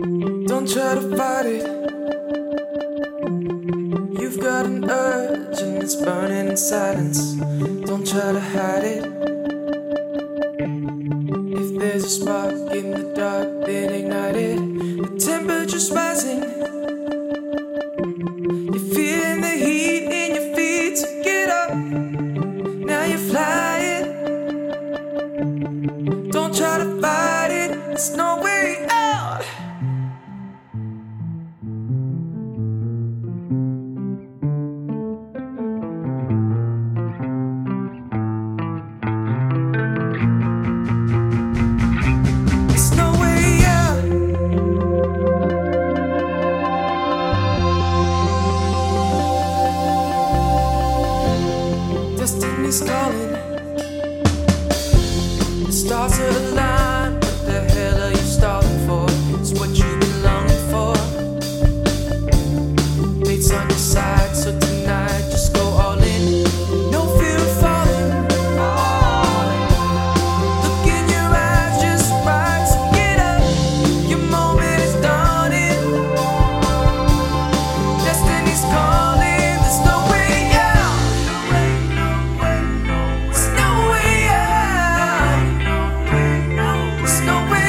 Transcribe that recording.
Don't try to fight it. You've got an urge and it's burning in silence. Don't try to hide it. If there's a spark in the dark, then ignite it. The temperature's rising. You're feeling the heat in your feet, so get up. Now you're flying. Don't try to fight it, there's no way out. There's no way out. Destiny's calling. The stars are aligned. What the hell are you stalling for? It's what you've been longing for. Fate's on your side, so tonight just go all in. No fear of falling. Look in your eyes, just rise, get up. Your moment is dawning. Destiny's calling. There's no way out. There's no way out. There's no way